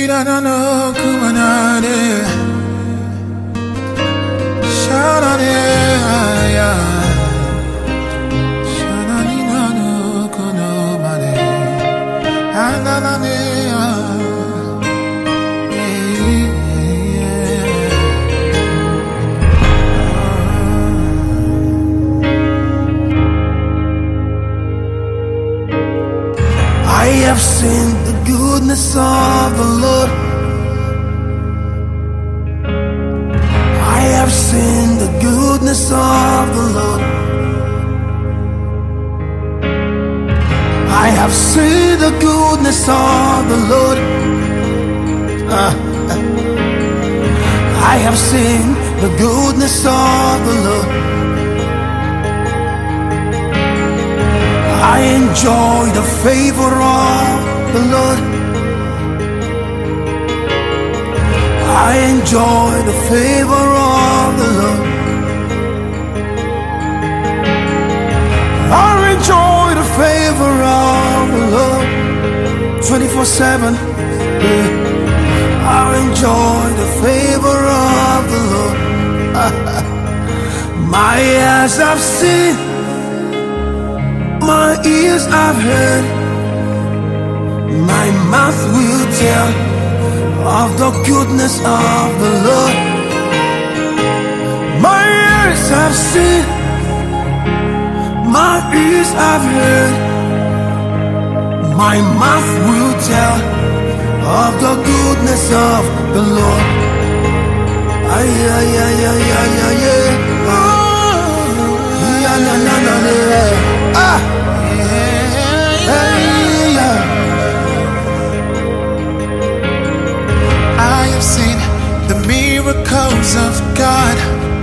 no kumanare shanane ya shanani no kono mare ananane ya I have seen the goodness of the Lord. I have seen the goodness of the Lord. I have seen the goodness of the Lord. I have seen the goodness of the Lord. I enjoy the favor of the Lord. I enjoy the favor of the Lord. I enjoy the favor of the Lord 24/7. I enjoy the favor of the Lord. My eyes have seen, my ears have heard, my mouth will tell of the goodness of the Lord. My ears have seen, my ears have heard, my mouth will tell of the goodness of the Lord. Ay, ay, ay, ay, ay, ay, ay. Oh, yeah, na, na, na, na. Ah. I have seen the miracles of God.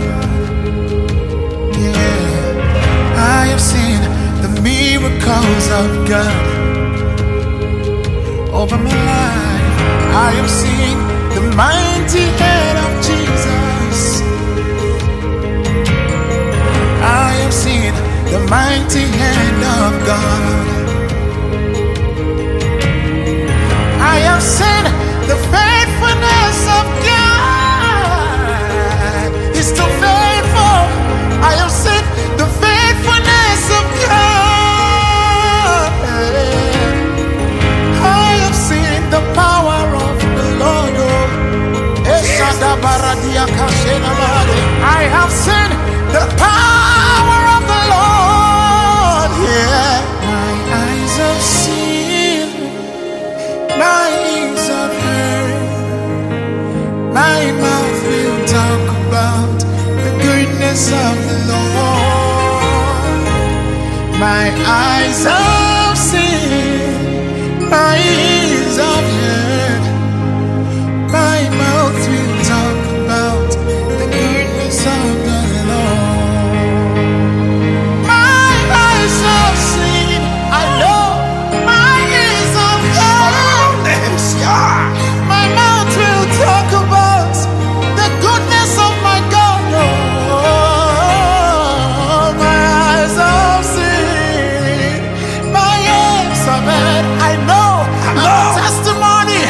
Yeah, I have seen the miracles of God over my life. I have seen the mighty hand of Jesus. I have seen the mighty hand of God. I have seen the faithfulness of God. He's still faithful. I have seen the faithfulness of God. I have seen the power of the Lord. I have seen the power of the Lord. Yeah. My eyes have seen, my ears have heard, my mouth will talk about the goodness of the Lord. My eyes have seen, my ears have heard, my mouth will talk about the goodness of the Lord. My eyes have seen, I know, my ears have heard, my mouth will talk about the goodness of my God. Oh, my eyes have seen, my ears have heard. I know, testimony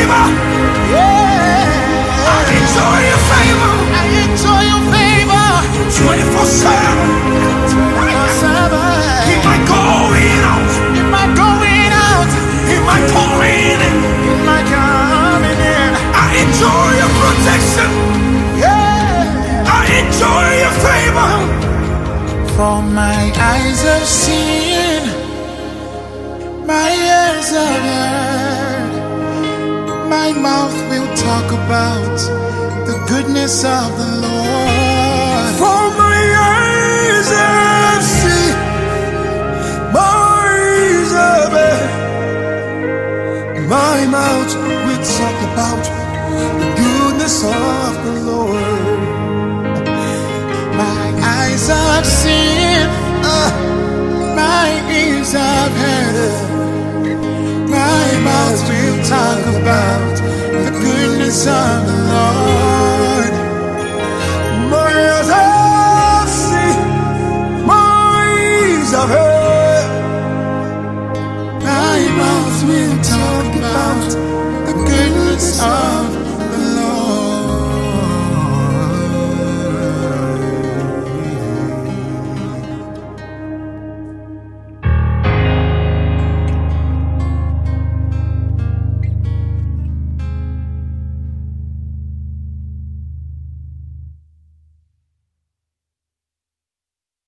favor. Yeah. I enjoy your favor. I enjoy your favor. 24/7. 24/7. In my going out. In my going out. In my pouring in. In my coming in. I enjoy your protection. Yeah. I enjoy your favor. For my eyes have seen, my ears have heard, my mouth will talk about the goodness of the Lord. For my eyes have seen, my ears have heard, my mouth will talk about the goodness of the Lord. My eyes have seen, my ears have heard, my mouth will talk about the goodness of the